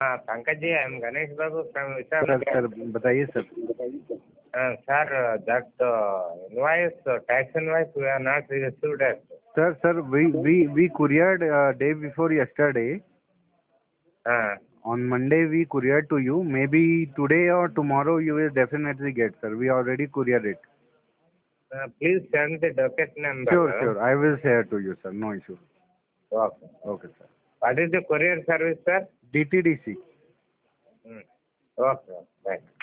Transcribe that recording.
Pankaj ji, I am Ganesh Babu from sir Visakhapatnam. बताइए sir. Sir, that invoice, tax invoice, we are not received as. Sir, we couriered day before yesterday. On Monday we couriered to you. Maybe today or tomorrow you will definitely get, sir. We already couriered it. Please send the docket number. Sure. I will share to you, sir. No issue. Okay, sir. What is the courier service, sir? DTDC. Okay, right.